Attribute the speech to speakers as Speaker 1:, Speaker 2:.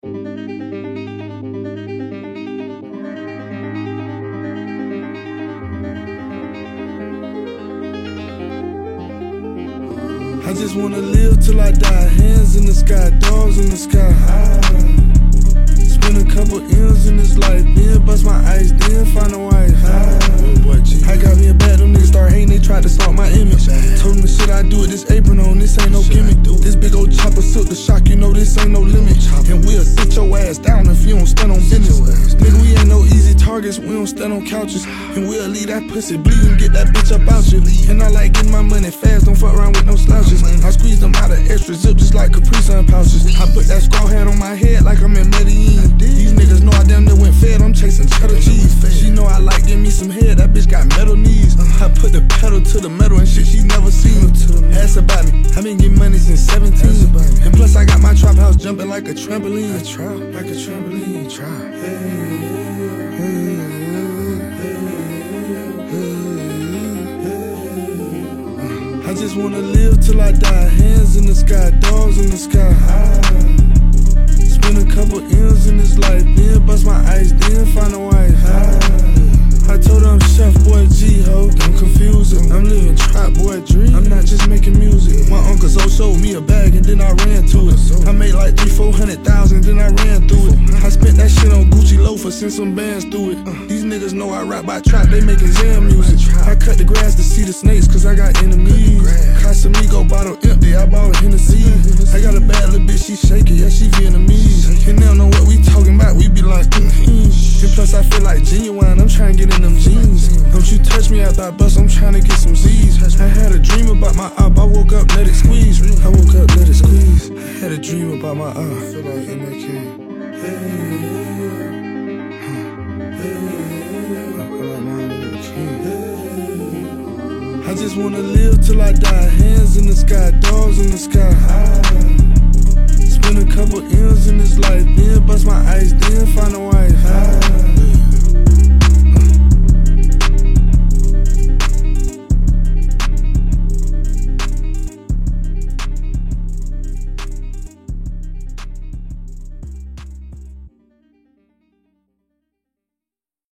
Speaker 1: I just wanna live till I die. Hands in the sky, dogs in the sky. Spend a couple M's in this life, then bust my ice, then find a wife. I got me a bad, them niggas start hating, they tried to stalk my image. Told them the shit I do with this apron on, this ain't no gimmick. This big old chopper silk the shock, you know this ain't no limit. And we'll sit your ass down if you don't stand on business. Nigga, we ain't no easy targets, we don't stand on couches. And we'll leave that pussy bleed and get that bitch up out you. And I like getting my money fast, don't fuck around with no slouches. I squeeze them out of extra zip just like Capri Sun pouches. I put that straw hat on my head like I'm in Medellin. These niggas know I damn near went fed, I'm chasing cheddar cheese. She know I like give me some head, that bitch got metal knees. I put the pedal to the metal and shit she never seen. Ask about me, I been getting money since 17. And plus I got my trap house jumping like a trampoline. Like a trampoline, I just wanna live till I die. Hands in the sky, dogs in the sky. Spend a couple M's in this life, then bust my ice, then find a wife. I told her I'm Chef Boy G, ho, don't confuse it. I'm living trap boy dream, I'm not just making music. My Uncle Zo showed me a bag and then I ran to it. I made like 300,000-400,000, then I ran through it. I spent that shit on Gucci loafers, sent some bands through it. These niggas know I rap by trap, they making jam music. I cut the grass to see the snakes, cause I got enemies. Casamigo bottle empty, I bought a Hennessy. I got a bad little bitch, she shaky, yeah, she Vietnamese. And they don't know what we talking about, we be like, And plus I feel like genuine, I'm trying to get in them jeans. Don't you touch me after I bust, I'm trying to get some Z's. I had a dream about my op, I woke up, let it squeeze. I woke up, let it squeeze. I had a dream about my op. I feel like MAK. I feel like Martin Luther King. I just wanna live till I die. Hands in the sky, dogs in the sky. Spend a couple M's in this life, then bust my ice, then